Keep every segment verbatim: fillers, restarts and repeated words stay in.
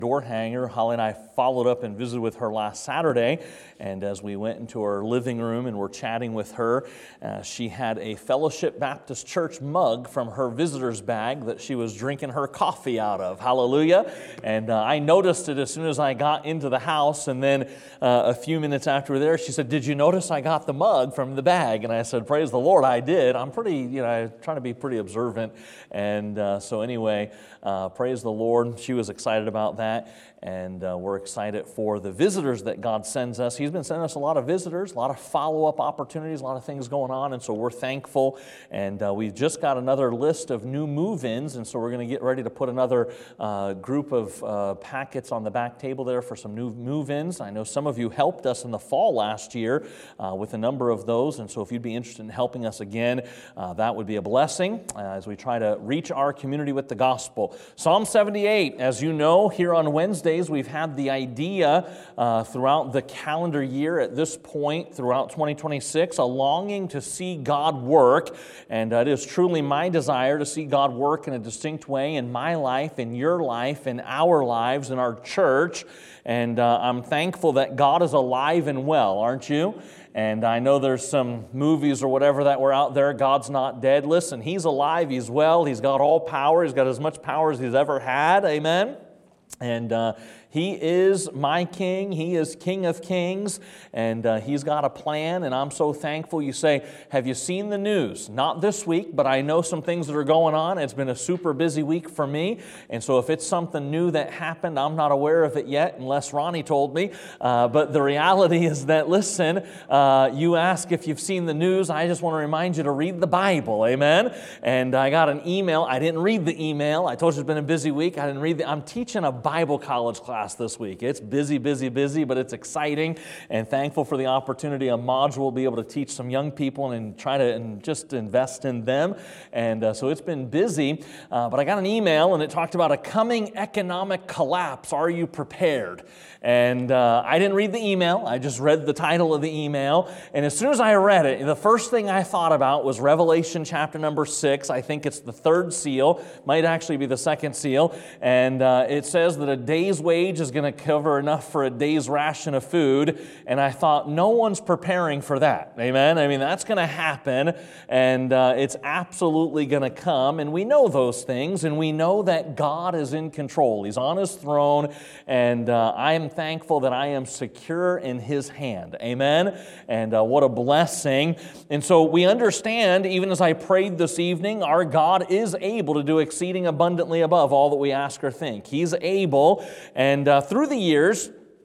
door hanger. Holly and I followed up and visited with her last Saturday, and as we went into her living room and were chatting with her, uh, she had a Fellowship Baptist Church mug from her visitor's bag that she was drinking her coffee out of. Hallelujah. And uh, I noticed it as soon as I got into the house, and then uh, a few minutes after we were there, she said, "Did you notice I got the mug from the bag?" And I said, "Praise the Lord, I did." I'm pretty, you know, I'm trying to be pretty observant, and uh, so anyway, uh, praise the Lord. She was excited about that. And uh, we're excited for the visitors that God sends us. He's been sending us a lot of visitors, a lot of follow-up opportunities, a lot of things going on, and so we're thankful. And uh, we've just got another list of new move-ins, and so we're going to get ready to put another uh, group of uh, packets on the back table there for some new move-ins. I know some of you helped us in the fall last year uh, with a number of those, and so if you'd be interested in helping us again, uh, that would be a blessing uh, as we try to reach our community with the gospel. Psalm seventy-eight, as you know, here on Wednesdays, we've had the idea uh, throughout the calendar year at this point, throughout twenty twenty-six, a longing to see God work. And uh, it is truly my desire to see God work in a distinct way in my life, in your life, in our lives, in our church. And uh, I'm thankful that God is alive and well, aren't you? And I know there's some movies or whatever that were out there, God's not dead. Listen, He's alive, He's well, He's got all power, He's got as much power as He's ever had, amen? And uh, He is my King. He is King of Kings, and uh, He's got a plan, and I'm so thankful. You say, have you seen the news? Not this week, but I know some things that are going on. It's been a super busy week for me, and so if it's something new that happened, I'm not aware of it yet, unless Ronnie told me. Uh, but the reality is that, listen, uh, you ask if you've seen the news. I just want to remind you to read the Bible, amen? And I got an email. I didn't read the email. I told you it's been a busy week. I didn't read the, I'm teaching a Bible college class this week. It's busy, busy, busy, but it's exciting, and thankful for the opportunity. A module will be able to teach some young people and try to and just invest in them. And uh, so it's been busy, uh, but I got an email, and it talked about a coming economic collapse. Are you prepared? And uh, I didn't read the email. I just read the title of the email. And as soon as I read it, the first thing I thought about was Revelation chapter number six. I think it's the third seal. Might actually be the second seal. And uh, it says that a day's wage is going to cover enough for a day's ration of food. And I thought, no one's preparing for that. Amen? I mean, that's going to happen. And uh, it's absolutely going to come. And we know those things. And we know that God is in control. He's on His throne. And uh, I am thankful that I am secure in His hand. Amen? And uh, what a blessing. And so we understand, even as I prayed this evening, our God is able to do exceeding abundantly above all that we ask or think. He's able. And uh, through the years,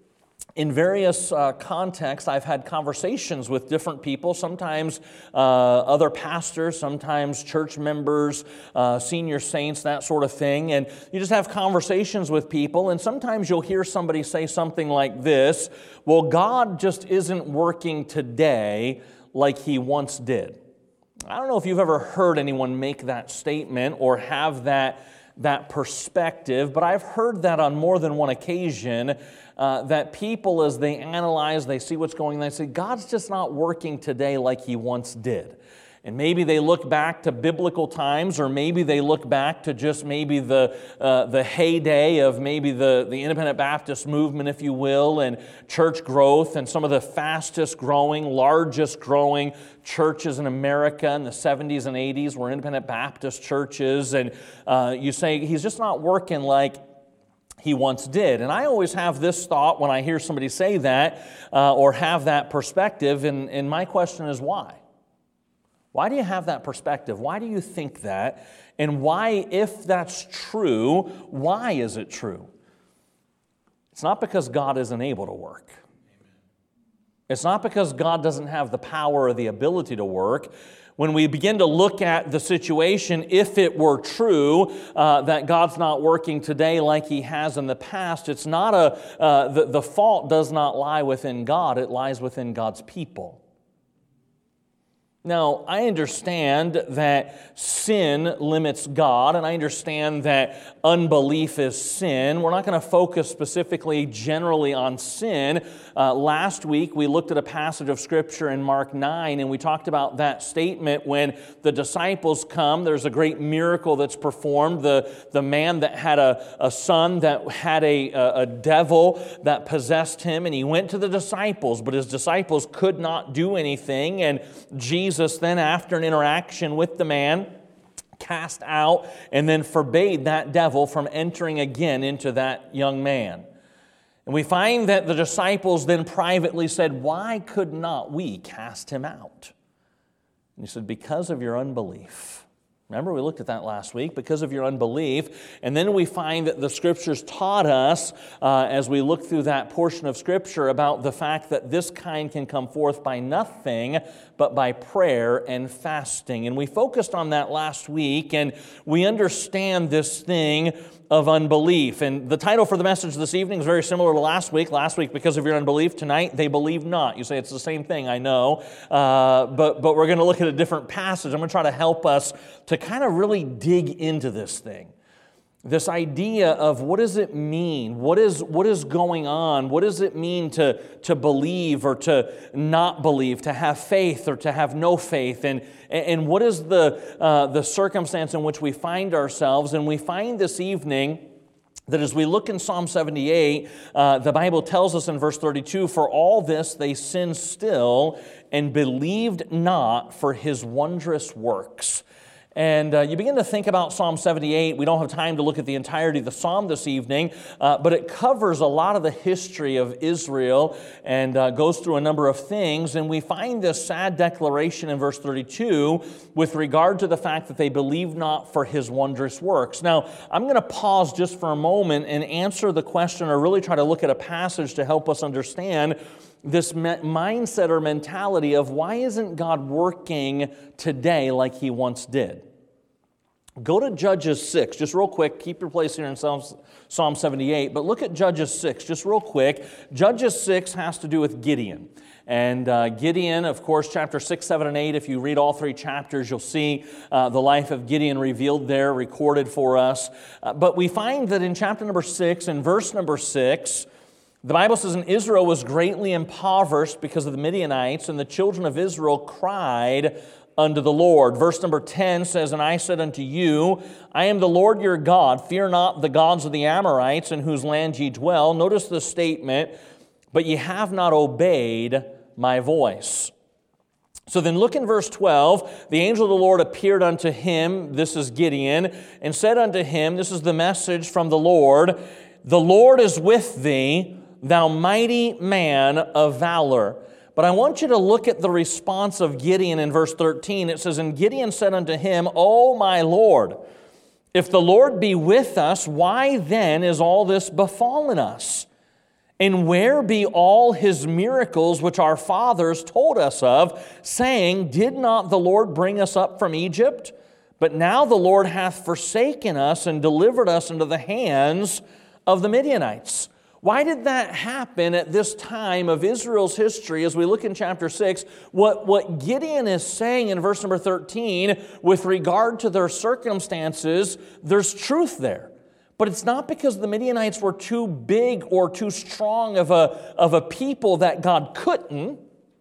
in various uh, contexts, I've had conversations with different people, sometimes uh, other pastors, sometimes church members, uh, senior saints, that sort of thing. And you just have conversations with people, and sometimes you'll hear somebody say something like this, well, God just isn't working today like He once did. I don't know if you've ever heard anyone make that statement or have that that perspective, but I've heard that on more than one occasion, uh, that people, as they analyze, they see what's going on, they say, God's just not working today like He once did. And maybe they look back to biblical times, or maybe they look back to just maybe the uh, the heyday of maybe the, the independent Baptist movement, if you will, and church growth, and some of the fastest growing, largest growing churches in America in the seventies and eighties were independent Baptist churches. And uh, you say, He's just not working like He once did. And I always have this thought when I hear somebody say that uh, or have that perspective, and, and my question is why? Why do you have that perspective? Why do you think that? And why, if that's true, why is it true? It's not because God isn't able to work. It's not because God doesn't have the power or the ability to work. When we begin to look at the situation, if it were true uh, that God's not working today like He has in the past, it's not a, uh, the, the fault does not lie within God, it lies within God's people. Now, I understand that sin limits God, and I understand that unbelief is sin. We're not going to focus specifically generally on sin. Uh, last week, we looked at a passage of Scripture in Mark nine, and we talked about that statement when the disciples come. There's a great miracle that's performed. The, the man that had a, a son that had a, a, a devil that possessed him, and he went to the disciples, but his disciples could not do anything, and Jesus Jesus then, after an interaction with the man, cast out and then forbade that devil from entering again into that young man. And we find that the disciples then privately said, "Why could not we cast him out?" And he said, "Because of your unbelief." Remember, we looked at that last week, because of your unbelief. And then we find that the Scriptures taught us, uh, as we look through that portion of Scripture, about the fact that this kind can come forth by nothing but by prayer and fasting. And we focused on that last week, and we understand this thing of unbelief. And the title for the message this evening is very similar to last week. Last week, because of your unbelief. Tonight, they believe not. You say it's the same thing, I know. Uh, but, but we're going to look at a different passage. I'm going to try to help us to kind of really dig into this thing. This idea of what does it mean? What is, what is going on? What does it mean to, to believe or to not believe, to have faith or to have no faith? And, and what is the, uh, the circumstance in which we find ourselves? And we find this evening that as we look in Psalm seventy-eight, uh, the Bible tells us in verse thirty-two, "For all this they sinned still and believed not for His wondrous works." And uh, you begin to think about Psalm seventy-eight. We don't have time to look at the entirety of the psalm this evening, uh, but it covers a lot of the history of Israel and uh, goes through a number of things. And we find this sad declaration in verse thirty-two with regard to the fact that they believe not for His wondrous works. Now, I'm going to pause just for a moment and answer the question, or really try to look at a passage to help us understand this mindset or mentality of why isn't God working today like He once did? Go to Judges six, just real quick. Keep your place here in Psalm seventy-eight, but look at Judges six, just real quick. Judges six has to do with Gideon. And uh, Gideon, of course, chapter six, seven, and eight, if you read all three chapters, you'll see uh, the life of Gideon revealed there, recorded for us. Uh, but we find that in chapter number six, in verse number six, the Bible says, "And Israel was greatly impoverished because of the Midianites, and the children of Israel cried unto the Lord." Verse number ten says, "And I said unto you, I am the Lord your God. Fear not the gods of the Amorites, in whose land ye dwell." Notice the statement, "But ye have not obeyed my voice." So then look in verse twelve. "The angel of the Lord appeared unto him," this is Gideon, "and said unto him," this is the message from the Lord, "The Lord is with thee, thou mighty man of valor." But I want you to look at the response of Gideon in verse thirteen. It says, "And Gideon said unto him, O my Lord, if the Lord be with us, why then is all this befallen us? And where be all His miracles which our fathers told us of, saying, Did not the Lord bring us up from Egypt? But now the Lord hath forsaken us and delivered us into the hands of the Midianites." Why did that happen at this time of Israel's history? As we look in chapter six, what, what Gideon is saying in verse number thirteen with regard to their circumstances, there's truth there. But it's not because the Midianites were too big or too strong of a, of a people that God couldn't.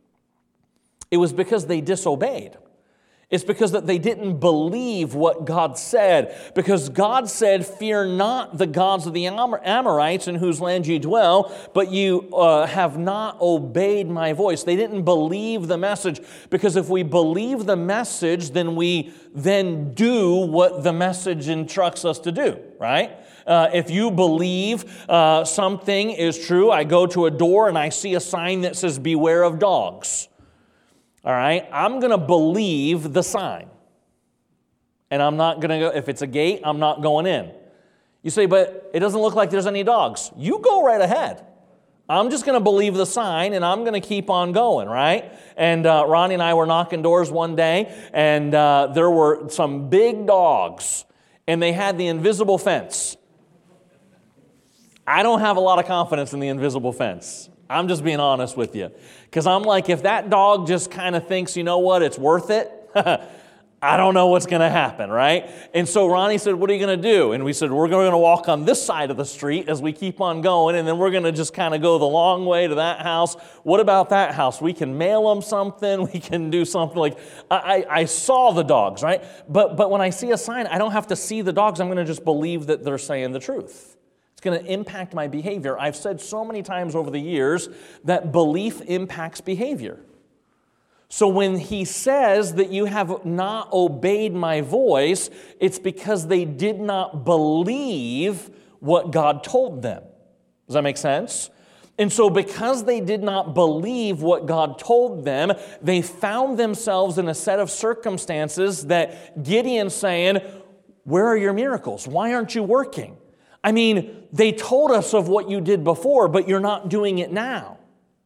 It was because they disobeyed. It's because that they didn't believe what God said. Because God said, "Fear not the gods of the Amorites in whose land ye dwell, but you uh, have not obeyed my voice." They didn't believe the message. Because if we believe the message, then we then do what the message instructs us to do, right? Uh, if you believe uh, something is true, I go to a door and I see a sign that says, "Beware of dogs." All right, I'm going to believe the sign. And I'm not going to go, if it's a gate, I'm not going in. You say, "But it doesn't look like there's any dogs." You go right ahead. I'm just going to believe the sign and I'm going to keep on going, right? And uh, Ronnie and I were knocking doors one day and uh, there were some big dogs and they had the invisible fence. I don't have a lot of confidence in the invisible fence. I'm just being honest with you. Because I'm like, if that dog just kind of thinks, you know what, it's worth it, I don't know what's going to happen, right? And so Ronnie said, what are you going to do? And we said, we're going to walk on this side of the street as we keep on going, and then we're going to just kind of go the long way to that house. What about that house? We can mail them something. We can do something like, I, I, I saw the dogs, right? But, but when I see a sign, I don't have to see the dogs. I'm going to just believe that they're saying the truth. It's going to impact my behavior. I've said so many times over the years that belief impacts behavior. So when he says that you have not obeyed my voice, it's because they did not believe what God told them. Does that make sense? And so because they did not believe what God told them, they found themselves in a set of circumstances that Gideon's saying, where are your miracles? Why aren't you working? I mean, they told us of what you did before, but you're not doing it now.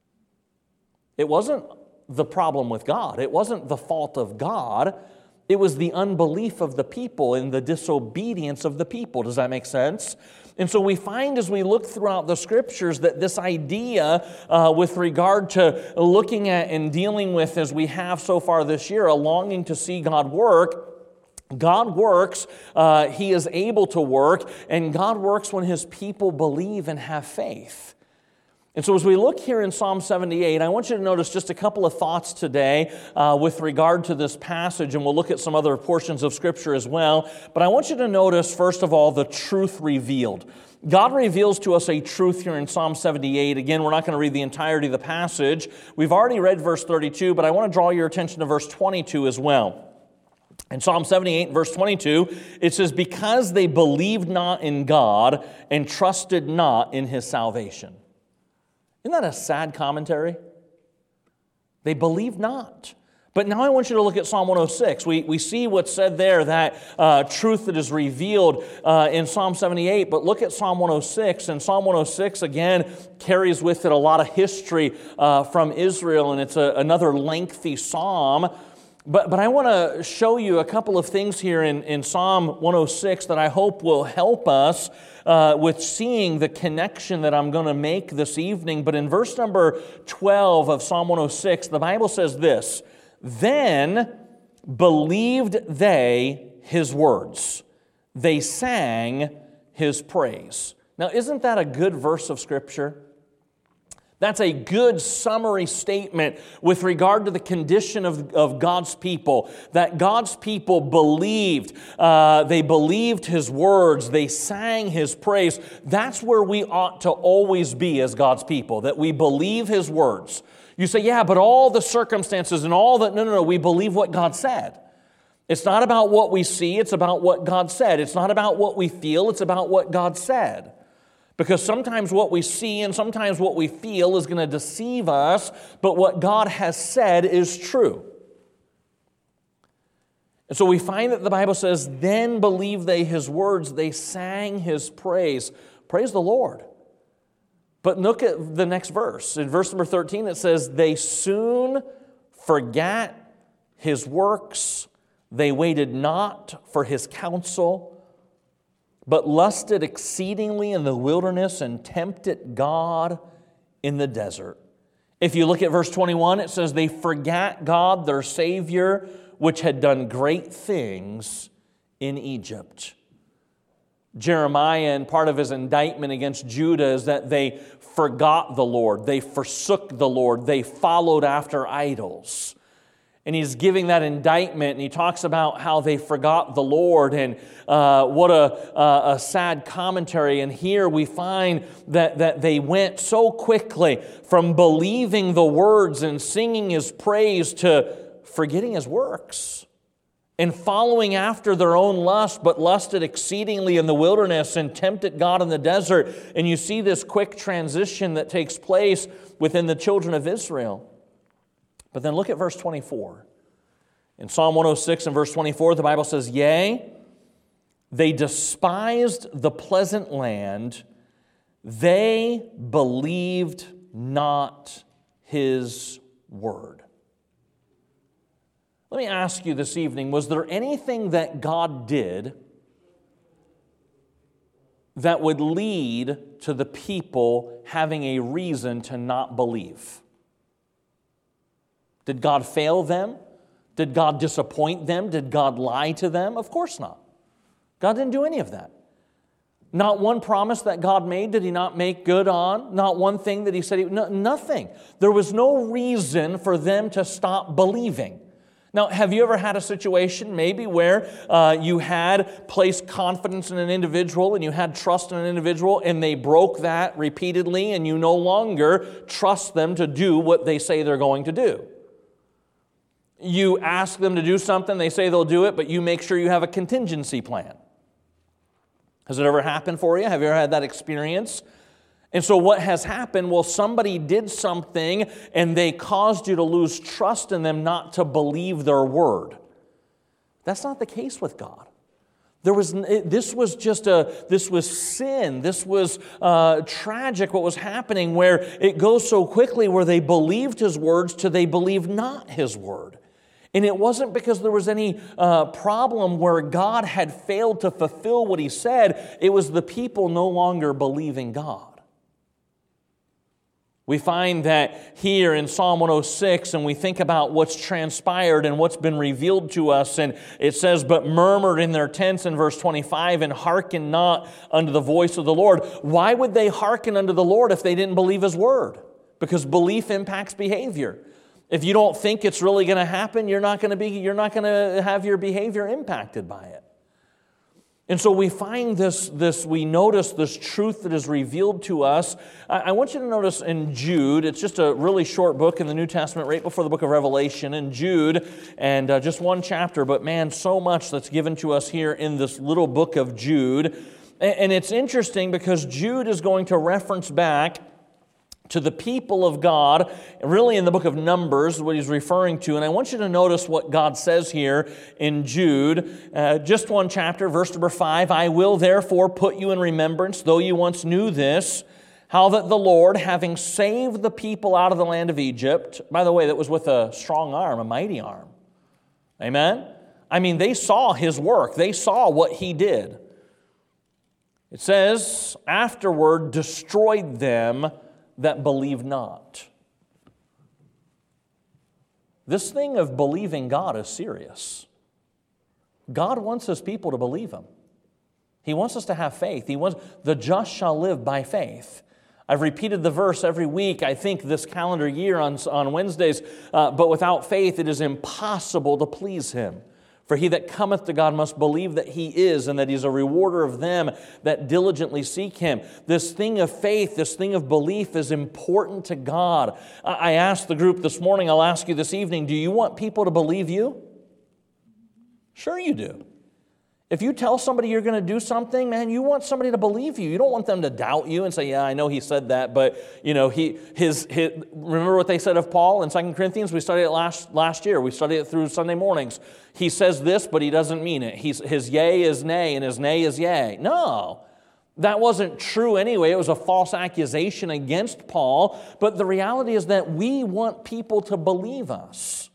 It wasn't the problem with God. It wasn't the fault of God. It was the unbelief of the people and the disobedience of the people. Does that make sense? And so we find as we look throughout the Scriptures that this idea uh, with regard to looking at and dealing with, as we have so far this year, a longing to see God work, God works, uh, He is able to work, and God works when His people believe and have faith. And so as we look here in Psalm seventy-eight, I want you to notice just a couple of thoughts today uh, with regard to this passage, and we'll look at some other portions of Scripture as well. But I want you to notice, first of all, the truth revealed. God reveals to us a truth here in Psalm seventy-eight. Again, we're not going to read the entirety of the passage. We've already read verse thirty-two, but I want to draw your attention to verse twenty-two as well. In Psalm seventy-eight, verse twenty-two, it says, because they believed not in God and trusted not in His salvation. Isn't that a sad commentary? They believed not. But now I want you to look at Psalm one oh six. We, we see what's said there, that uh, truth that is revealed uh, in Psalm seventy-eight. But look at Psalm one oh six. And Psalm one oh six, again, carries with it a lot of history uh, from Israel. And it's a, another lengthy psalm. But, but I want to show you a couple of things here in, in Psalm one oh six that I hope will help us uh, with seeing the connection that I'm going to make this evening. But in verse number twelve of Psalm one oh six, the Bible says this, then believed they His words. They sang His praise. Now, isn't that a good verse of Scripture? That's a good summary statement with regard to the condition of, of God's people, that God's people believed. Uh, they believed His words. They sang His praise. That's where we ought to always be as God's people, that we believe His words. You say, yeah, but all the circumstances and all that, no, no, no, we believe what God said. It's not about what we see, it's about what God said. It's not about what we feel, it's about what God said. Because sometimes what we see and sometimes what we feel is going to deceive us, but what God has said is true. And so we find that the Bible says, then believed they His words, they sang His praise. Praise the Lord. But look at the next verse. In verse number thirteen, it says, they soon forgot His works, they waited not for His counsel, but lusted exceedingly in the wilderness and tempted God in the desert. If you look at verse twenty-one, it says, they forgot God, their Savior, which had done great things in Egypt. Jeremiah, and part of his indictment against Judah is that they forgot the Lord. They forsook the Lord. They followed after idols. And he's giving that indictment, and he talks about how they forgot the Lord, and uh, what a, a, a sad commentary. And here we find that, that they went so quickly from believing the words and singing His praise to forgetting His works and following after their own lust, but lusted exceedingly in the wilderness and tempted God in the desert. And you see this quick transition that takes place within the children of Israel. But then look at verse twenty-four. In Psalm one oh six and verse twenty-four, the Bible says, yea, they despised the pleasant land, they believed not His word. Let me ask you this evening, was there anything that God did that would lead to the people having a reason to not believe. Did God fail them? Did God disappoint them? Did God lie to them? Of course not. God didn't do any of that. Not one promise that God made did He not make good on. Not one thing that He said, he, no, nothing. There was no reason for them to stop believing. Now, have you ever had a situation maybe where uh, you had placed confidence in an individual and you had trust in an individual and they broke that repeatedly and you no longer trust them to do what they say they're going to do? You ask them to do something, they say they'll do it, but you make sure you have a contingency plan. Has it ever happened for you? Have you ever had that experience? And so what has happened? Well, somebody did something and they caused you to lose trust in them not to believe their word. That's not the case with God. There was this was just a this was sin. This was uh, tragic. What was happening? Where it goes so quickly, where they believed His words to they believed not His word. And it wasn't because there was any uh, problem where God had failed to fulfill what He said. It was the people no longer believing God. We find that here in Psalm one oh six, and we think about what's transpired and what's been revealed to us, and it says, "But murmured in their tents," in verse twenty-five, "and hearkened not unto the voice of the Lord." Why would they hearken unto the Lord if they didn't believe His word? Because belief impacts behavior. If you don't think it's really going to happen, you're not going to be, you're not going to have your behavior impacted by it. And so we find this, this, we notice this truth that is revealed to us. I, I want you to notice in Jude, it's just a really short book in the New Testament, right before the book of Revelation, in Jude, and uh, just one chapter, but man, so much that's given to us here in this little book of Jude. And, and it's interesting because Jude is going to reference back to the people of God, really in the book of Numbers, what he's referring to. And I want you to notice what God says here in Jude. Uh, just one chapter, verse number five. "I will therefore put you in remembrance, though you once knew this, how that the Lord, having saved the people out of the land of Egypt," by the way, that was with a strong arm, a mighty arm. Amen? I mean, they saw His work. They saw what He did. It says, "afterward destroyed them that believe not." This thing of believing God is serious. God wants His people to believe Him. He wants us to have faith. He wants, the just shall live by faith. I've repeated the verse every week, I think, this calendar year on, on Wednesdays, uh, but without faith it is impossible to please Him. For he that cometh to God must believe that He is, and that He's a rewarder of them that diligently seek Him. This thing of faith, this thing of belief is important to God. I asked the group this morning, I'll ask you this evening, do you want people to believe you? Sure you do. If you tell somebody you're going to do something, man, you want somebody to believe you. You don't want them to doubt you and say, "Yeah, I know he said that, but you know, he his, his remember what they said of Paul in Second Corinthians? We studied it last last year. We studied it through Sunday mornings. He says this, but he doesn't mean it. He's, his yea is nay, and his nay is yea. No, that wasn't true anyway. It was a false accusation against Paul. But the reality is that we want people to believe us.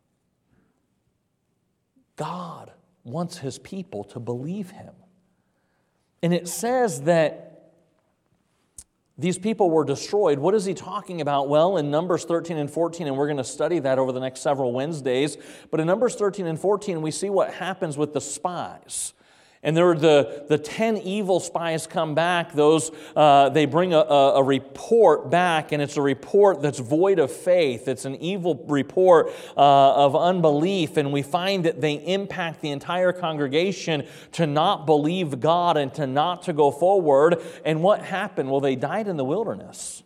God wants His people to believe Him. And it says that these people were destroyed. What is he talking about? Well, in Numbers thirteen and fourteen, and we're going to study that over the next several Wednesdays, but in Numbers thirteen and fourteen, we see what happens with the spies. And there are the, the ten evil spies come back. Those uh, they bring a, a, a report back, and it's a report that's void of faith. It's an evil report uh, of unbelief, and we find that they impact the entire congregation to not believe God and to not to go forward. And what happened? Well, they died in the wilderness.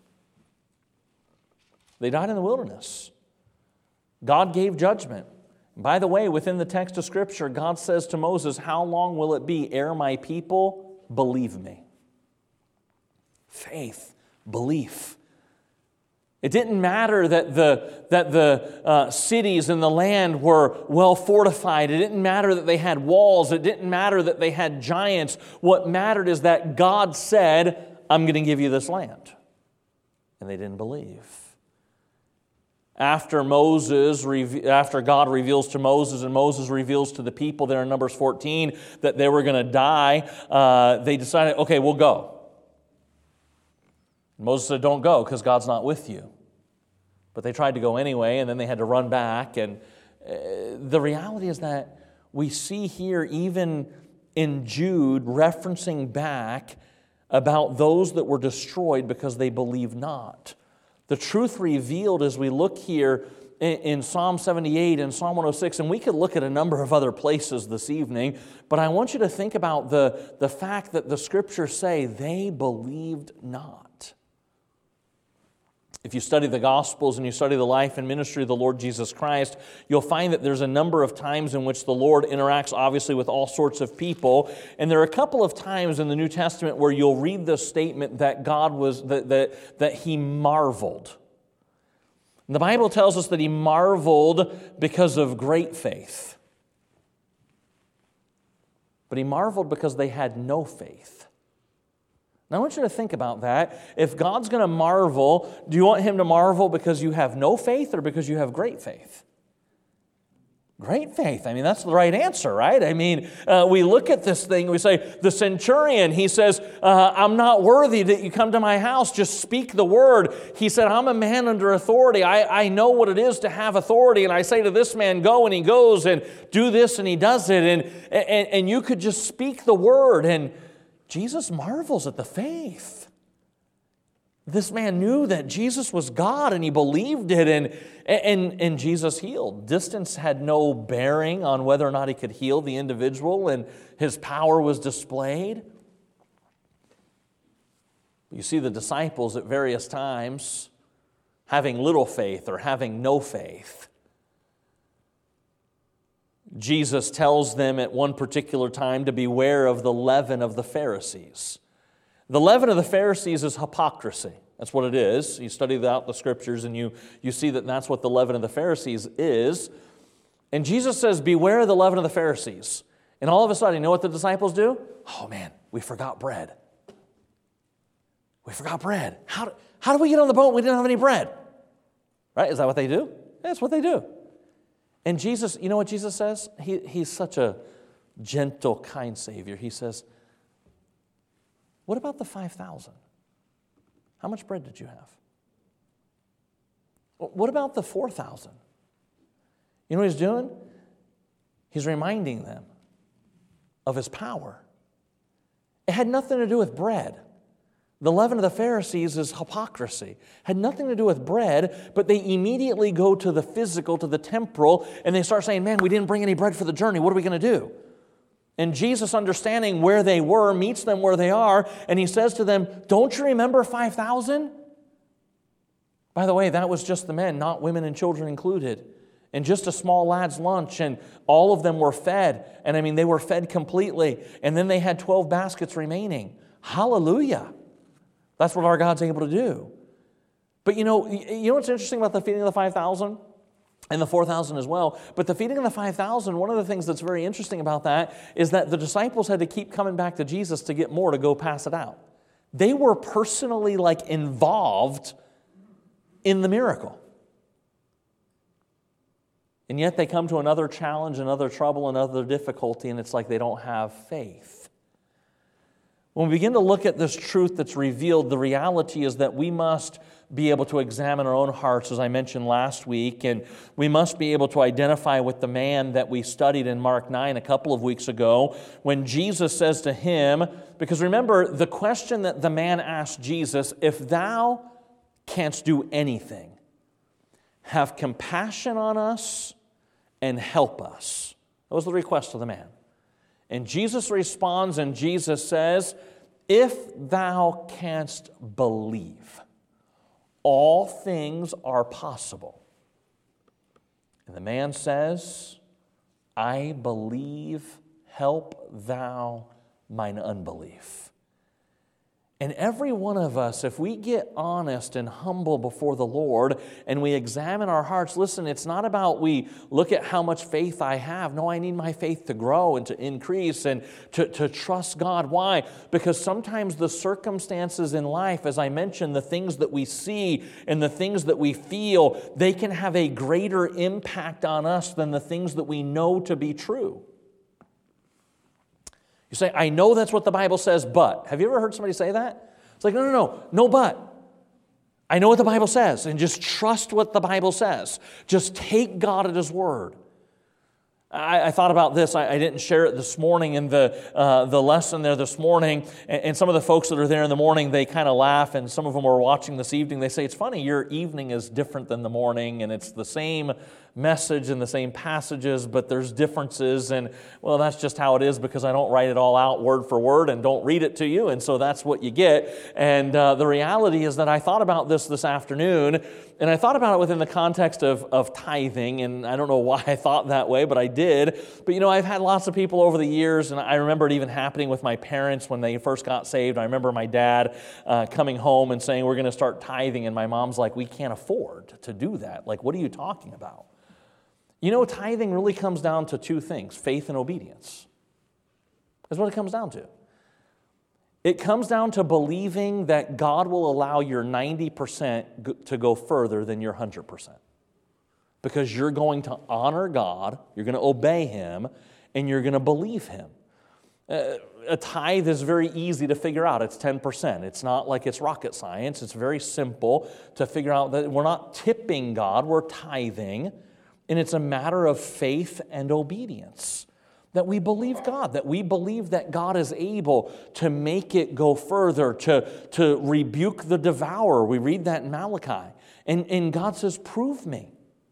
They died in the wilderness. God gave judgment. By the way, within the text of Scripture, God says to Moses, "How long will it be ere my people believe me?" Faith, belief. It didn't matter that the, that the uh, cities and the land were well fortified. It didn't matter that they had walls. It didn't matter that they had giants. What mattered is that God said, "I'm going to give you this land." And they didn't believe. After Moses, after God reveals to Moses and Moses reveals to the people there in Numbers fourteen that they were going to die, uh, they decided, okay, we'll go. Moses said, don't go because God's not with you. But they tried to go anyway, and then they had to run back. And uh, the reality is that we see here, even in Jude, referencing back about those that were destroyed because they believed not. The truth revealed as we look here in, in Psalm seventy-eight and Psalm one oh six, and we could look at a number of other places this evening, but I want you to think about the, the fact that the Scriptures say they believed not. If you study the Gospels and you study the life and ministry of the Lord Jesus Christ, you'll find that there's a number of times in which the Lord interacts, obviously, with all sorts of people. And there are a couple of times in the New Testament where you'll read the statement that God was, that, that, that He marveled. And the Bible tells us that He marveled because of great faith. But He marveled because they had no faith. Now, I want you to think about that. If God's going to marvel, do you want Him to marvel because you have no faith or because you have great faith? Great faith. I mean, that's the right answer, right? I mean, uh, we look at this thing, we say, the centurion, he says, uh, I'm not worthy that you come to my house, just speak the word. He said, I'm a man under authority. I, I know what it is to have authority, and I say to this man, go, and he goes, and do this, and he does it, and, and, and you could just speak the word, and Jesus marvels at the faith. This man knew that Jesus was God, and he believed it, and, and, and Jesus healed. Distance had no bearing on whether or not he could heal the individual, and his power was displayed. You see the disciples at various times having little faith or having no faith. Jesus tells them at one particular time to beware of the leaven of the Pharisees. The leaven of the Pharisees is hypocrisy. That's what it is. You study out the Scriptures and you, you see that that's what the leaven of the Pharisees is. And Jesus says, beware of the leaven of the Pharisees. And all of a sudden, you know what the disciples do? Oh man, we forgot bread. We forgot bread. How, how did we get on the boat and we didn't have any bread? Right? Is that what they do? That's what they do. And Jesus, you know what Jesus says? He, he's such a gentle, kind Savior. He says, what about the five thousand? How much bread did you have? What about the four thousand? You know what he's doing? He's reminding them of his power. It had nothing to do with bread. The leaven of the Pharisees is hypocrisy. Had nothing to do with bread, but they immediately go to the physical, to the temporal, and they start saying, man, we didn't bring any bread for the journey. What are we going to do? And Jesus, understanding where they were, meets them where they are, and he says to them, don't you remember five thousand? By the way, that was just the men, not women and children included. And just a small lad's lunch, and all of them were fed. And I mean, they were fed completely. And then they had twelve baskets remaining. Hallelujah. That's what our God's able to do. But you know, you know what's interesting about the feeding of the five thousand? And the four thousand as well. But the feeding of the five thousand, one of the things that's very interesting about that is that the disciples had to keep coming back to Jesus to get more to go pass it out. They were personally like involved in the miracle. And yet they come to another challenge, another trouble, another difficulty, and it's like they don't have faith. When we begin to look at this truth that's revealed, the reality is that we must be able to examine our own hearts, as I mentioned last week, and we must be able to identify with the man that we studied in Mark nine a couple of weeks ago, when Jesus says to him, because remember, the question that the man asked Jesus, if thou canst do anything, have compassion on us and help us. That was the request of the man. And Jesus responds, and Jesus says, if thou canst believe, all things are possible. And the man says, I believe, help thou mine unbelief. And every one of us, if we get honest and humble before the Lord and we examine our hearts, listen, it's not about we look at how much faith I have. No, I need my faith to grow and to increase and to, to trust God. Why? Because sometimes the circumstances in life, as I mentioned, the things that we see and the things that we feel, they can have a greater impact on us than the things that we know to be true. You say, I know that's what the Bible says, but. Have you ever heard somebody say that? It's like, no, no, no, no but. I know what the Bible says, and just trust what the Bible says. Just take God at His word. I, I thought about this. I, I didn't share it this morning in the uh, the lesson there this morning, and, and some of the folks that are there in the morning, they kind of laugh, and some of them were watching this evening. They say, it's funny, your evening is different than the morning, and it's the same message and the same passages, but there's differences, and well, that's just how it is because I don't write it all out word for word and don't read it to you, and so that's what you get. And uh, the reality is that I thought about this this afternoon, and I thought about it within the context of, of tithing, and I don't know why I thought that way, but I did. But you know, I've had lots of people over the years, and I remember it even happening with my parents when they first got saved. I remember my dad uh, coming home and saying, we're going to start tithing, and my mom's like, we can't afford to do that. Like, what are you talking about? You know, tithing really comes down to two things, faith and obedience. That's what it comes down to. It comes down to believing that God will allow your ninety percent to go further than your one hundred percent. Because you're going to honor God, you're going to obey Him, and you're going to believe Him. Uh, a tithe is very easy to figure out. It's ten percent. It's not like it's rocket science. It's very simple to figure out that we're not tipping God, we're tithing. And it's a matter of faith and obedience. That we believe God, that we believe that God is able to make it go further, to, to rebuke the devourer. We read that in Malachi. And, and God says, prove me.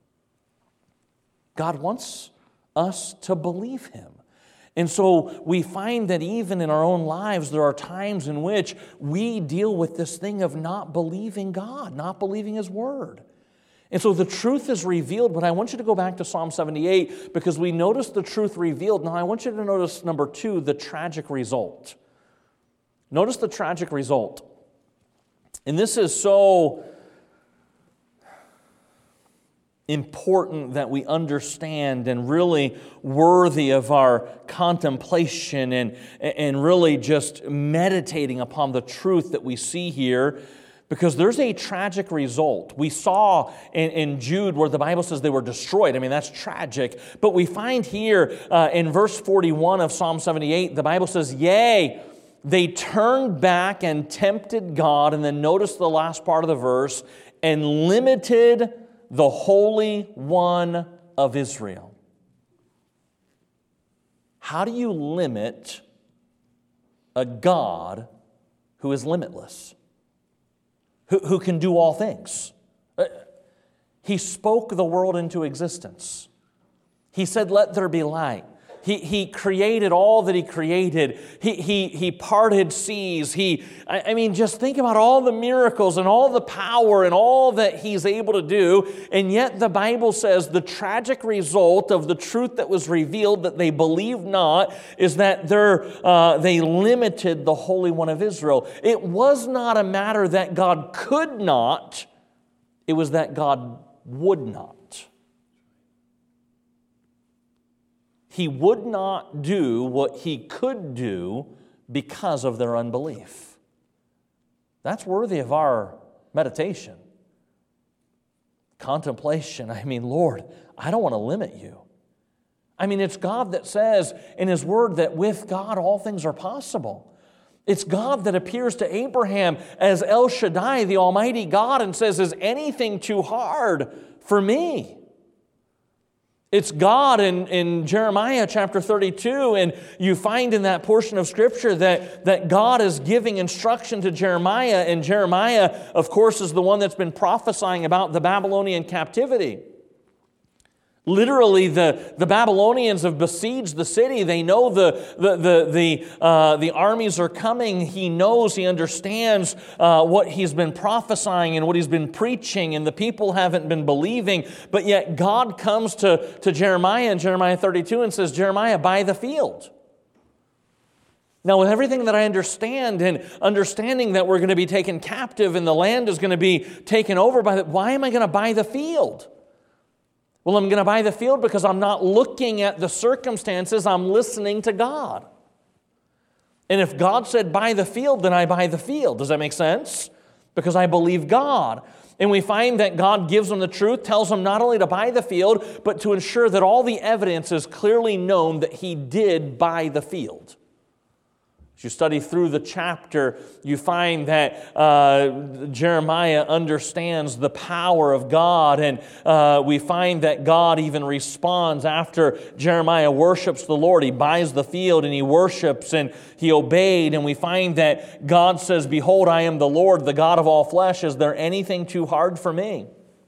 God wants us to believe Him. And so we find that even in our own lives, there are times in which we deal with this thing of not believing God, not believing His Word. And so the truth is revealed, but I want you to go back to Psalm seventy-eight because we notice the truth revealed. Now I want you to notice, number two, the tragic result. Notice the tragic result. And this is so important that we understand and really worthy of our contemplation and, and really just meditating upon the truth that we see here. Because there's a tragic result. We saw in, in Jude where the Bible says they were destroyed. I mean, that's tragic. But we find here uh, in verse forty-one of Psalm seventy-eight, the Bible says, yea, they turned back and tempted God. And then notice the last part of the verse, and limited the Holy One of Israel. How do you limit a God who is limitless? Who, who can do all things? He spoke the world into existence. He said, let there be light. He, he created all that He created. He, he, he parted seas. He, I, I mean, just think about all the miracles and all the power and all that He's able to do. And yet the Bible says the tragic result of the truth that was revealed that they believed not is that they're, uh, they limited the Holy One of Israel. It was not a matter that God could not. It was that God would not. He would not do what He could do because of their unbelief. That's worthy of our meditation. Contemplation. I mean, Lord, I don't want to limit You. I mean, it's God that says in His Word that with God all things are possible. It's God that appears to Abraham as El Shaddai, the Almighty God, and says, is anything too hard for me? It's God in, in Jeremiah chapter thirty-two, and you find in that portion of Scripture that, that God is giving instruction to Jeremiah, and Jeremiah, of course, is the one that's been prophesying about the Babylonian captivity. Literally, the, the Babylonians have besieged the city. They know the, the, the, the, uh, the armies are coming. He knows, he understands uh, what he's been prophesying and what he's been preaching, and the people haven't been believing. But yet God comes to, to Jeremiah in Jeremiah thirty-two and says, Jeremiah, buy the field. Now, with everything that I understand and understanding that we're going to be taken captive and the land is going to be taken over by the, why am I going to buy the field? Well, I'm going to buy the field because I'm not looking at the circumstances, I'm listening to God. And if God said buy the field, then I buy the field. Does that make sense? Because I believe God. And we find that God gives them the truth, tells them not only to buy the field, but to ensure that all the evidence is clearly known that he did buy the field. As you study through the chapter, you find that uh, Jeremiah understands the power of God, and uh, we find that God even responds after Jeremiah worships the Lord. He buys the field and he worships and he obeyed, and we find that God says, "Behold, I am the Lord, the God of all flesh. Is there anything too hard for me?"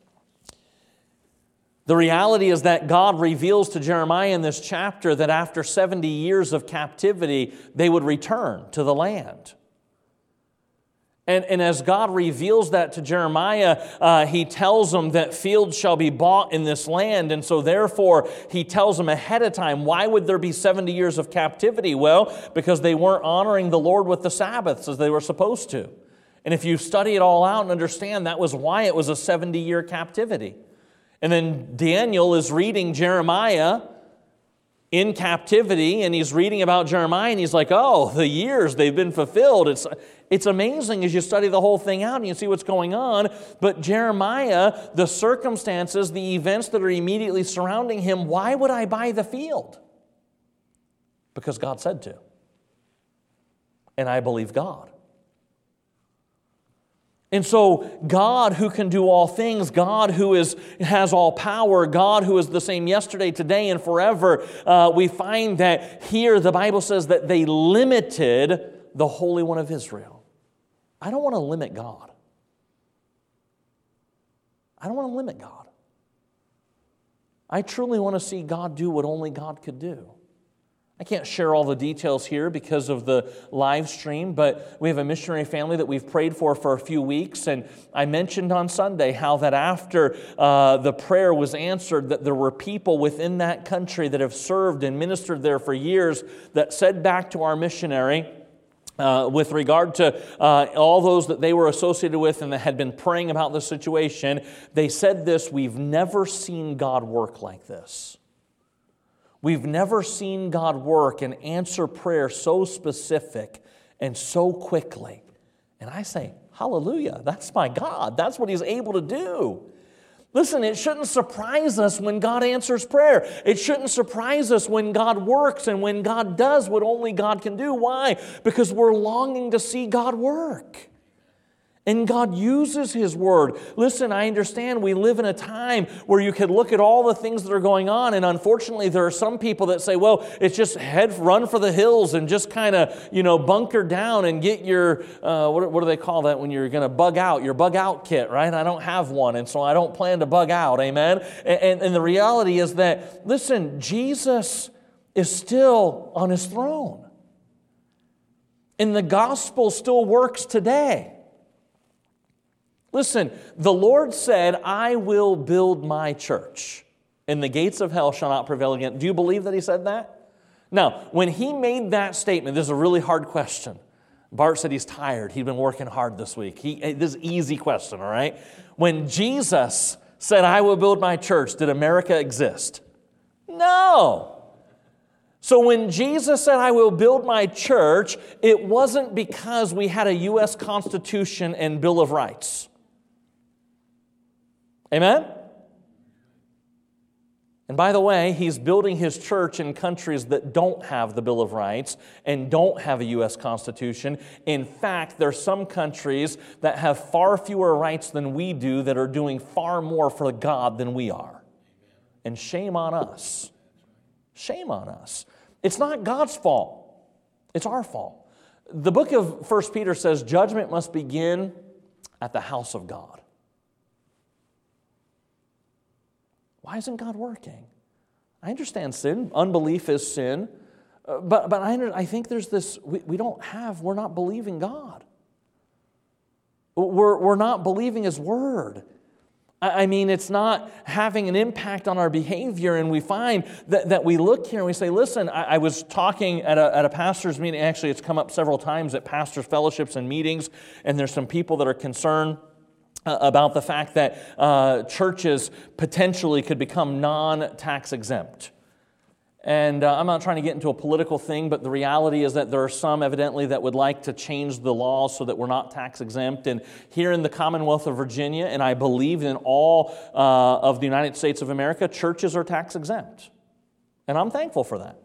The reality is that God reveals to Jeremiah in this chapter that after seventy years of captivity, they would return to the land. And, and as God reveals that to Jeremiah, uh, he tells them that fields shall be bought in this land. And so therefore, he tells them ahead of time, why would there be seventy years of captivity? Well, because they weren't honoring the Lord with the Sabbaths as they were supposed to. And if you study it all out and understand, that was why it was a seventy-year captivity. And then Daniel is reading Jeremiah in captivity, and he's reading about Jeremiah, and he's like, oh, the years, they've been fulfilled. It's, it's amazing as you study the whole thing out and you see what's going on. But Jeremiah, the circumstances, the events that are immediately surrounding him, why would I buy the field? Because God said to. And I believe God. And so God who can do all things, God who is, has all power, God who is the same yesterday, today, and forever, uh, we find that here the Bible says that they limited the Holy One of Israel. I don't want to limit God. I don't want to limit God. I truly want to see God do what only God could do. I can't share all the details here because of the live stream, but we have a missionary family that we've prayed for for a few weeks, and I mentioned on Sunday how that after uh, the prayer was answered, that there were people within that country that have served and ministered there for years that said back to our missionary, Uh, with regard to uh, all those that they were associated with and that had been praying about the situation, they said this: we've never seen God work like this. We've never seen God work and answer prayer so specific and so quickly. And I say, hallelujah, that's my God. That's what He's able to do. Listen, it shouldn't surprise us when God answers prayer. It shouldn't surprise us when God works and when God does what only God can do. Why? Because we're longing to see God work. And God uses His Word. Listen, I understand we live in a time where you could look at all the things that are going on, and unfortunately there are some people that say, well, it's just head run for the hills and just kind of, you know, bunker down and get your, uh, what, what do they call that when you're going to bug out? Your bug out kit, right? I don't have one, and so I don't plan to bug out, amen? And, and, and the reality is that, listen, Jesus is still on His throne. And the gospel still works today. Listen, the Lord said, I will build my church, and the gates of hell shall not prevail against. Do you believe that He said that? Now, when He made that statement, this is a really hard question. Bart said he's tired. He'd been working hard this week. He, this is an easy question, all right? When Jesus said, I will build my church, did America exist? No. So when Jesus said, I will build my church, it wasn't because we had a U S Constitution and Bill of Rights. Amen? And by the way, He's building His church in countries that don't have the Bill of Rights and don't have a U S Constitution. In fact, there are some countries that have far fewer rights than we do that are doing far more for God than we are. And shame on us. Shame on us. It's not God's fault. It's our fault. The book of First Peter says judgment must begin at the house of God. Why isn't God working? I understand sin. Unbelief is sin. Uh, but but I, I think there's this, we, we don't have, we're not believing God. We're, we're not believing His Word. I mean, it's not having an impact on our behavior, and we find that, that we look here and we say, listen, I, I was talking at a, at a pastor's meeting. Actually, it's come up several times at pastors' fellowships and meetings, and there's some people that are concerned uh, about the fact that uh, churches potentially could become non-tax exempt. And uh, I'm not trying to get into a political thing, but the reality is that there are some evidently that would like to change the laws so that we're not tax exempt. And here in the Commonwealth of Virginia, and I believe in all uh, of the United States of America, churches are tax exempt. And I'm thankful for that.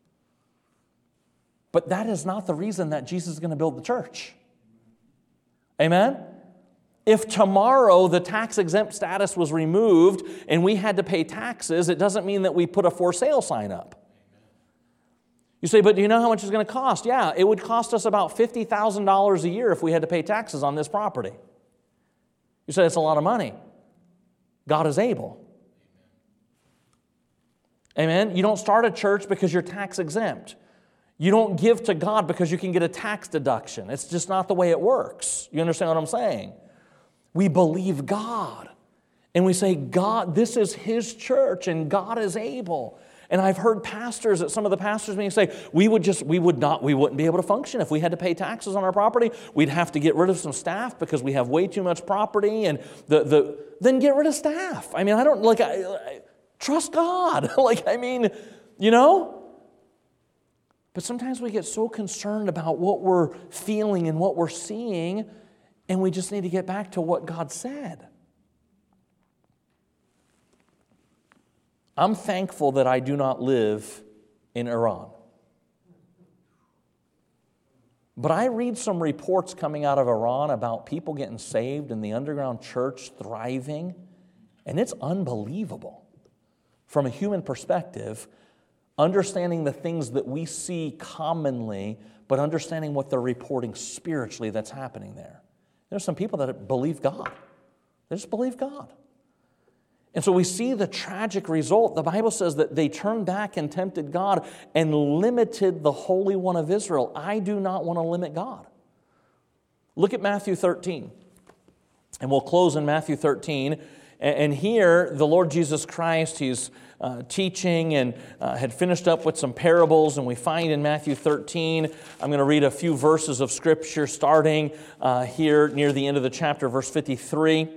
But that is not the reason that Jesus is going to build the church. Amen? If tomorrow the tax exempt status was removed and we had to pay taxes, it doesn't mean that we put a for sale sign up. You say, but do you know how much it's going to cost? Yeah, it would cost us about fifty thousand dollars a year if we had to pay taxes on this property. You say, that's a lot of money. God is able. Amen? You don't start a church because you're tax exempt. You don't give to God because you can get a tax deduction. It's just not the way it works. You understand what I'm saying? We believe God, and we say, God, this is His church, and God is able. And I've heard pastors at some of the pastors' meetings say, we would just, we would not, we wouldn't be able to function if we had to pay taxes on our property. We'd have to get rid of some staff because we have way too much property, and the the then get rid of staff. I mean, I don't like, I, I trust God. Like, I mean, you know. But sometimes we get so concerned about what we're feeling and what we're seeing. And we just need to get back to what God said. I'm thankful that I do not live in Iran. But I read some reports coming out of Iran about people getting saved and the underground church thriving, and it's unbelievable. From a human perspective, understanding the things that we see commonly, but understanding what they're reporting spiritually that's happening there. There's some people that believe God. They just believe God. And so we see the tragic result. The Bible says that they turned back and tempted God and limited the Holy One of Israel. I do not want to limit God. Look at Matthew thirteen. And we'll close in Matthew thirteen. And here, the Lord Jesus Christ, He's uh, teaching and uh, had finished up with some parables. And we find in Matthew thirteen, I'm going to read a few verses of Scripture starting uh, here near the end of the chapter, verse fifty-three.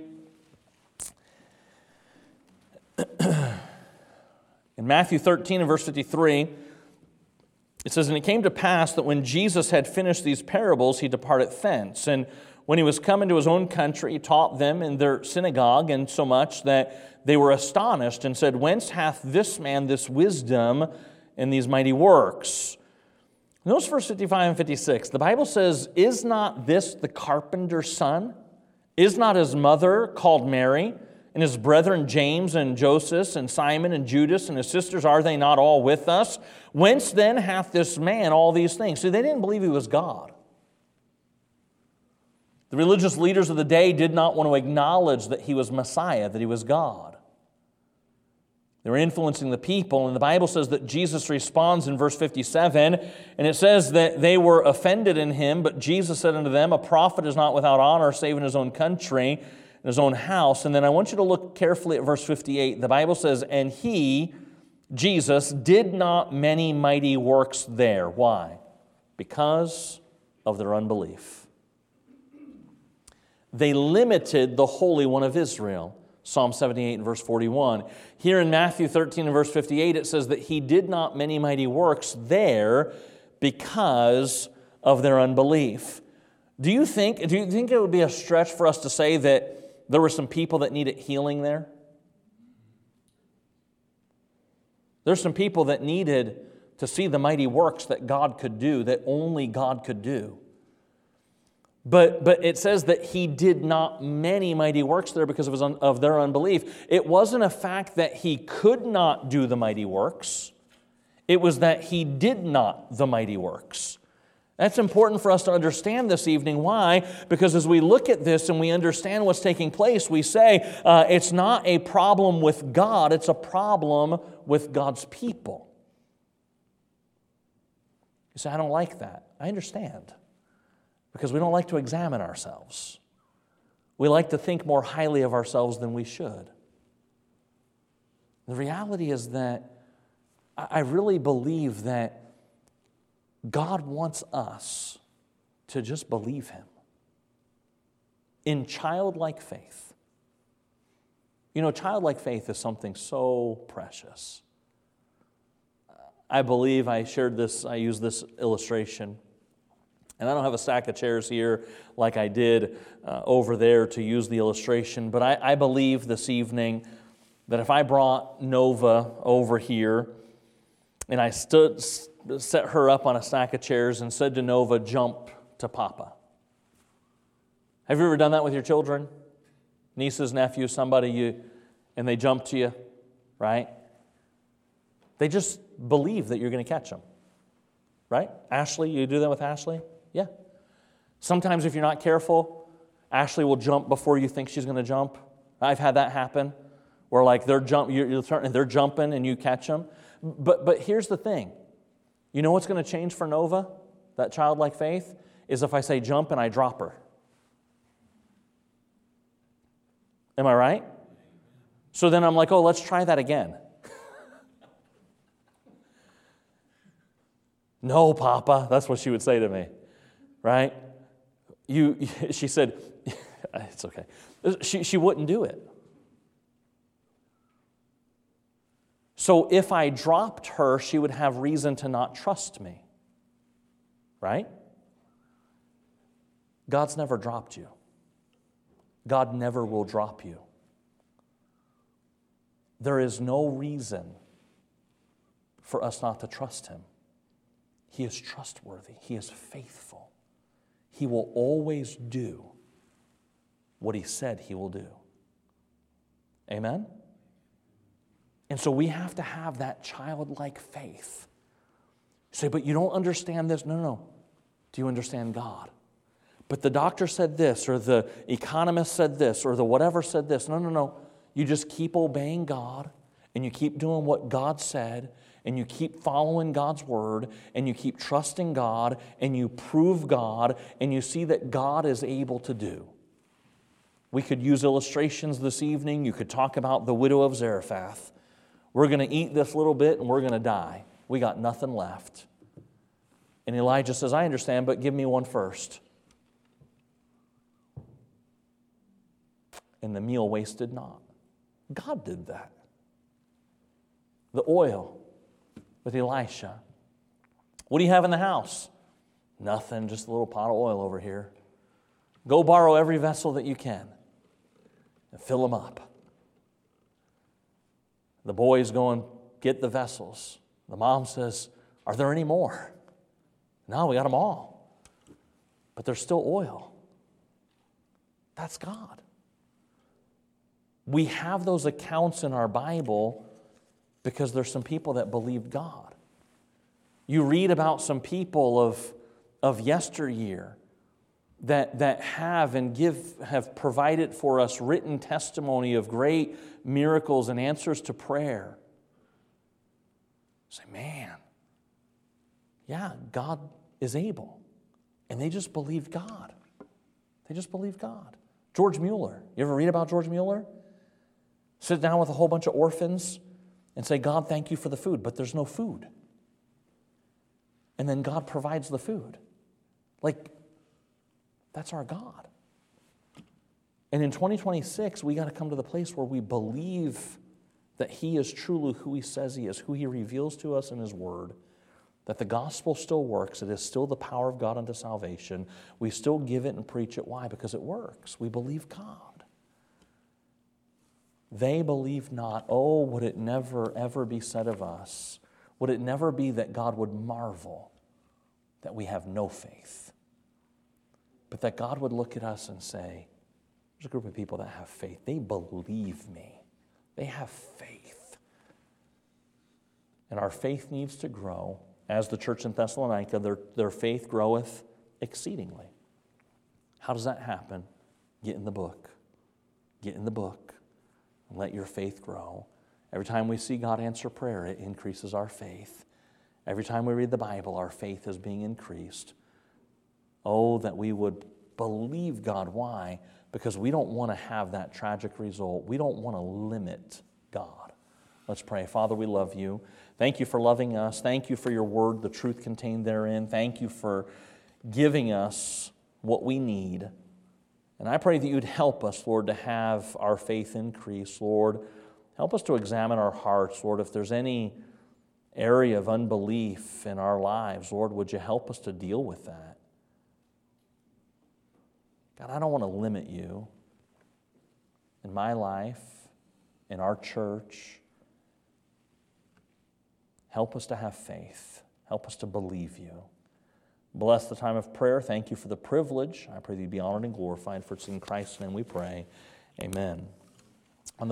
In Matthew thirteen and verse fifty-three, it says, "And it came to pass that when Jesus had finished these parables, He departed thence. And when He was come into His own country, He taught them in their synagogue, and so much that they were astonished, and said, Whence hath this man this wisdom and these mighty works?" Notice verse fifty-five and fifty-six. The Bible says, "Is not this the carpenter's son? Is not his mother called Mary? And his brethren James and Joseph and Simon and Judas and his sisters, are they not all with us? Whence then hath this man all these things?" See, they didn't believe He was God. The religious leaders of the day did not want to acknowledge that He was Messiah, that He was God. They were influencing the people, and the Bible says that Jesus responds in verse fifty-seven, and it says that they were offended in Him, but Jesus said unto them, "A prophet is not without honor, save in his own country, in his own house." And then I want you to look carefully at verse fifty-eight. The Bible says, "And He, Jesus, did not many mighty works there." Why? Because of their unbelief. They limited the Holy One of Israel. Psalm seventy-eight and verse forty-one. Here in Matthew thirteen and verse fifty-eight, it says that He did not many mighty works there because of their unbelief. Do you think, do you think it would be a stretch for us to say that there were some people that needed healing there? There's some people that needed to see the mighty works that God could do, that only God could do. But, but it says that He did not many mighty works there because of, his un, of their unbelief. It wasn't a fact that He could not do the mighty works. It was that He did not the mighty works. That's important for us to understand this evening. Why? Because as we look at this and we understand what's taking place, we say uh, it's not a problem with God, it's a problem with God's people. You say, I don't like that. I understand. Because we don't like to examine ourselves. We like to think more highly of ourselves than we should. The reality is that I really believe that God wants us to just believe Him in childlike faith. You know, childlike faith is something so precious. I believe I shared this, I used this illustration. And I don't have a stack of chairs here like I did uh, over there to use the illustration, but I, I believe this evening that if I brought Nova over here and I stood, set her up on a stack of chairs and said to Nova, jump to Papa. Have you ever done that with your children? Nieces, nephews, somebody, you, and they jump to you, right? They just believe that you're going to catch them, right? Ashley, you do that with Ashley? Yeah. Sometimes if you're not careful, Ashley will jump before you think she's going to jump. I've had that happen, where like they're jump, you're, you're, they're jumping and you catch them. But but here's the thing. You know what's going to change for Nova, that childlike faith, is if I say jump and I drop her. Am I right? So then I'm like, oh, let's try that again. No, Papa. That's what she would say to me. Right? You, she said, it's okay. She, she wouldn't do it. So if I dropped her, she would have reason to not trust me. Right? God's never dropped you. God never will drop you. There is no reason for us not to trust Him. He is trustworthy. He is faithful. He will always do what He said He will do. Amen? And so we have to have that childlike faith. You say, but you don't understand this. No, no, no. Do you understand God? But the doctor said this, or the economist said this, or the whatever said this. No, no, no. You just keep obeying God, and you keep doing what God said, and you keep following God's word, and you keep trusting God, and you prove God, and you see that God is able to do. We could use illustrations this evening. You could talk about the widow of Zarephath. We're going to eat this little bit, and we're going to die. We got nothing left. And Elijah says, I understand, but give me one first. And the meal wasted not. God did that. The oil with Elisha. What do you have in the house? Nothing, just a little pot of oil over here. Go borrow every vessel that you can and fill them up. The boys go and get the vessels. The mom says, are there any more? No, we got them all. But there's still oil. That's God. We have those accounts in our Bible because there's some people that believed God. You read about some people of, of yesteryear that, that have and give have provided for us written testimony of great miracles and answers to prayer. Say, man, yeah, God is able. And they just believe God. They just believe God. George Mueller. You ever read about George Mueller? Sit down with a whole bunch of orphans and say, God, thank you for the food, but there's no food. And then God provides the food. Like, that's our God. And in twenty twenty-six, we got to come to the place where we believe that He is truly who He says He is, who He reveals to us in His Word, that the gospel still works. It is still the power of God unto salvation. We still give it and preach it. Why? Because it works. We believe God. They believe not. Oh, would it never, ever be said of us? Would it never be that God would marvel that we have no faith? But that God would look at us and say, there's a group of people that have faith. They believe me. They have faith. And our faith needs to grow. As the church in Thessalonica, their, their faith groweth exceedingly. How does that happen? Get in the book. Get in the book. And let your faith grow. Every time we see God answer prayer, it increases our faith. Every time we read the Bible, our faith is being increased. Oh, that we would believe God. Why? because we don't want to have that tragic result. We don't want to limit God. Let's pray. Father, we love you. Thank you for loving us. Thank you for your word, the truth contained therein. Thank you for giving us what we need. And I pray that you'd help us, Lord, to have our faith increase. Lord, help us to examine our hearts. Lord, if there's any area of unbelief in our lives, Lord, would you help us to deal with that? God, I don't want to limit you in my life, in our church. Help us to have faith. Help us to believe you. Bless the time of prayer. Thank you for the privilege. I pray that you be honored and glorified. For it's in Christ's name we pray. Amen.